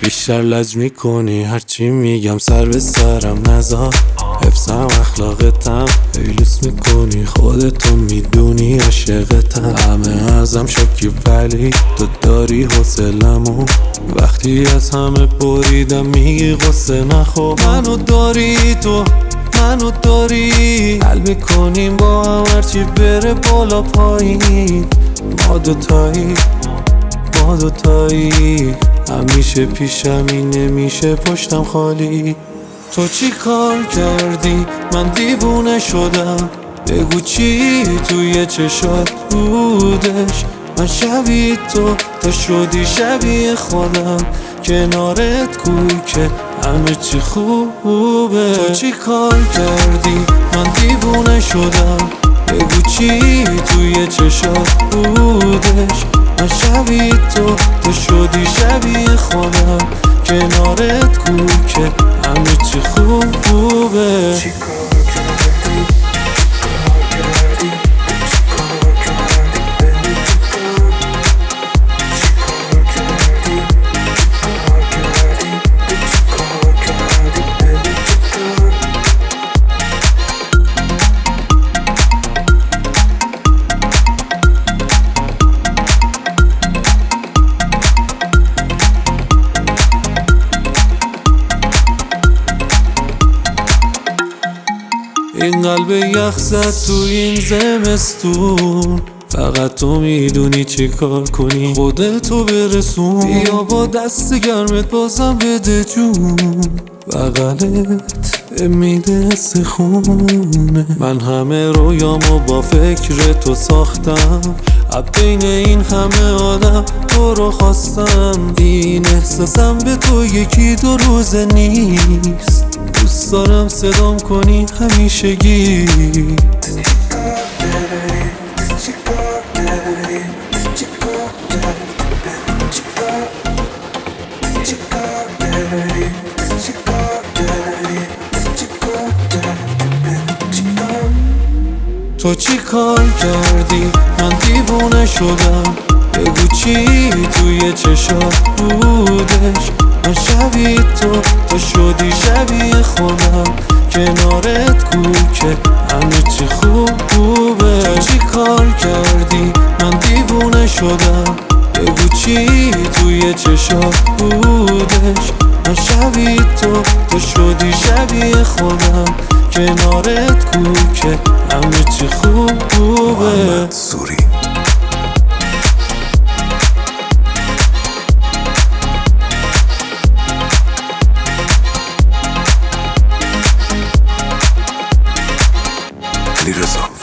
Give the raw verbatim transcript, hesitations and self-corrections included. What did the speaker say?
بیشتر لج میکنی هرچی میگم سر به سرم نزار، حفظم اخلاقتم ایلوس میکنی خودتو میدونی عاشقتم. همه ازم شاکی ولی تو داری حوصلمو، وقتی از همه بریدم میگی قصه نخور. منو داری تو منو داری، حل میکنیم با هم هرچی بره بالا پایین. ما دوتایی ما دوتایی، همیشه پیشمی نمیشه پشتم خالی. تو چی کار کردی من دیوونه شدم، بگو چی توی چشات بودش. من شبیه تو تو شدی شبیه خودم، کنارت کوی که همه چی خوبه. تو چی کار کردی من دیوونه شدم، بگو چی توی چشات بودش. من شبیه تو تو شدی شبیه خودم، کنارت کوی که همه چی خوبه. این قلب یخ زد تو این زمستون، فقط تو میدونی چی کار کنی خودتو برسون. بیا با دست گرمت بازم بده جون، بغلت میده حس خونه. من همه رویامو با فکر تو ساختم، از بین این همه آدم تو رو خواستم. این احساسم به تو یکی دو روزه نیست، دوست دارم صدام کنی همیشگی. تو چی کار کردی من دیوونه شدم، بگو چی توی چشات بودش. من شبیه تو تو شدی شبیه خودم، کنارت کوی که همه چی خوبه. تو چی کار کردی من دیوونه شدم، بگو چی توی چشات بودش. من شبیه تو تو شدی شبیه خودم، کنارت کوی که همه چی خوبه. سوری علی رضا